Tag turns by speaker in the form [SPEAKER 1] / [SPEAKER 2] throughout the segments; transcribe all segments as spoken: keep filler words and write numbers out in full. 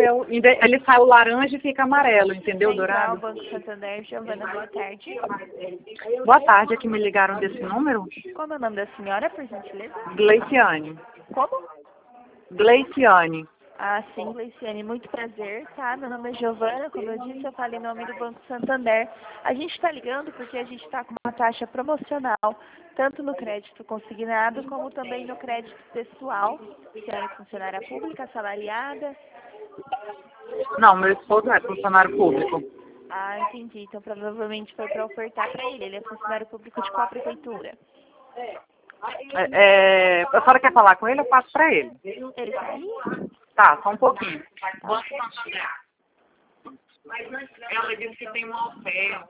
[SPEAKER 1] meu, ele sai o laranja e fica amarelo, entendeu,
[SPEAKER 2] Central,
[SPEAKER 1] dourado?
[SPEAKER 2] Banco Santander, Giovana, boa tarde.
[SPEAKER 1] Boa tarde, é que me ligaram desse número.
[SPEAKER 2] Como é o nome da senhora, por gentileza?
[SPEAKER 1] Gleiciane.
[SPEAKER 2] Como?
[SPEAKER 1] Gleiciane.
[SPEAKER 2] Ah, sim, Gleiciane, muito prazer, tá? Meu nome é Giovana, como eu disse, eu falo em nome do Banco Santander. A gente está ligando porque a gente está com uma taxa promocional, tanto no crédito consignado, como também no crédito pessoal. A senhora é funcionária pública, assalariada?
[SPEAKER 1] Não, meu esposo é funcionário público.
[SPEAKER 2] Ah, entendi. Então provavelmente foi para ofertar para ele. Ele é funcionário público de qual prefeitura?
[SPEAKER 1] É, é, a senhora quer falar com ele? Eu passo pra ele.
[SPEAKER 2] Ele tá aí?
[SPEAKER 1] Tá, só um pouquinho. Ela disse que tem uma oferta.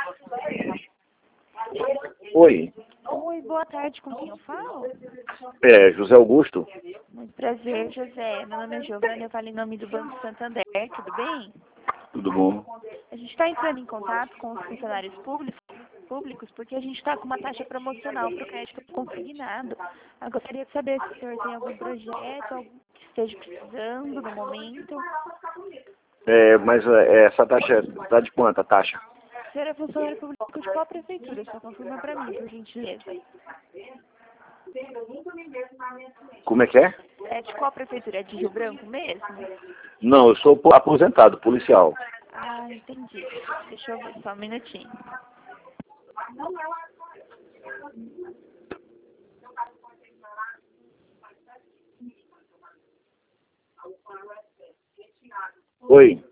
[SPEAKER 3] Oi,
[SPEAKER 2] Oi, boa tarde. Com quem eu falo?
[SPEAKER 3] é José Augusto.
[SPEAKER 2] Muito prazer, José. Meu nome é Giovana, eu falo em nome do Banco Santander. Tudo bem?
[SPEAKER 3] Tudo bom?
[SPEAKER 2] A gente está entrando em contato com os funcionários públicos, públicos porque a gente está com uma taxa promocional para o crédito consignado. Eu gostaria de saber se o senhor tem algum projeto, algum que esteja precisando no momento.
[SPEAKER 3] É, mas é, essa taxa está de quanto a taxa?
[SPEAKER 2] O senhor é funcionário público de qual prefeitura? Só confirma para mim, por gentileza.
[SPEAKER 3] Como é que é?
[SPEAKER 2] É de qual prefeitura? É de Rio Branco mesmo?
[SPEAKER 3] Não, eu sou po- aposentado, policial.
[SPEAKER 2] Ah, entendi. Deixa eu ver, só um minutinho.
[SPEAKER 3] Oi,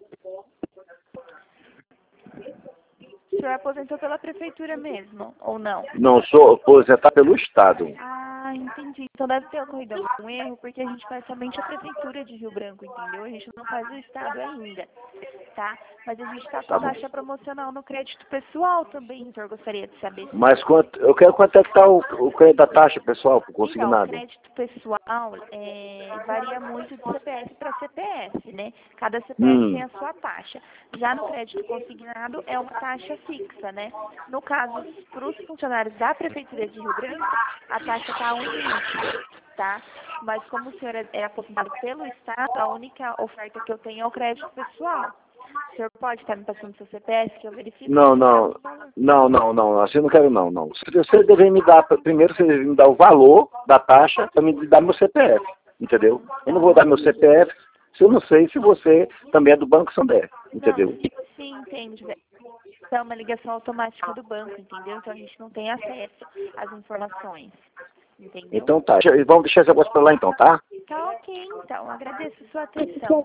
[SPEAKER 2] O senhor aposentou pela prefeitura mesmo, ou não?
[SPEAKER 3] não, eu sou aposentado pelo Estado.
[SPEAKER 2] Ah, entendi. Então deve ter ocorrido algum erro, porque a gente faz somente a prefeitura de Rio Branco, entendeu? A gente não faz o estado ainda, tá? Mas a gente está com
[SPEAKER 3] Tá bom.
[SPEAKER 2] taxa promocional no crédito pessoal também, o senhor gostaria de saber se...
[SPEAKER 3] Mas quanto, eu quero quanto é que está o, o crédito da taxa, pessoal, pro
[SPEAKER 2] Então, o
[SPEAKER 3] consignado?
[SPEAKER 2] crédito pessoal é, varia muito de C P F para C P F, né? Cada C P F
[SPEAKER 3] Hum.
[SPEAKER 2] tem a sua taxa. Já no crédito consignado é uma taxa fixa, né? No caso, para os funcionários da Prefeitura de Rio Branco, a taxa está um vírgula vinte, tá? Mas como o senhor é é aposentado pelo Estado, a única oferta que eu tenho é o crédito pessoal. O senhor pode estar me passando seu C P F, que eu verifico?
[SPEAKER 3] Não,
[SPEAKER 2] se é
[SPEAKER 3] não,
[SPEAKER 2] o valor.
[SPEAKER 3] não, não, não, assim eu não quero não, não. Você você deve me dar, primeiro você deve me dar o valor da taxa para me dar meu C P F, entendeu? Eu não vou dar meu C P F se eu não sei se você também é do Banco Santander, entendeu?
[SPEAKER 2] Não, sim, entende. É uma ligação automática do banco, entendeu? Então a gente não tem acesso às informações, entendeu?
[SPEAKER 3] Então tá, vamos deixar esse negócio pra lá então, tá?
[SPEAKER 2] Tá ok, então. Agradeço a sua atenção.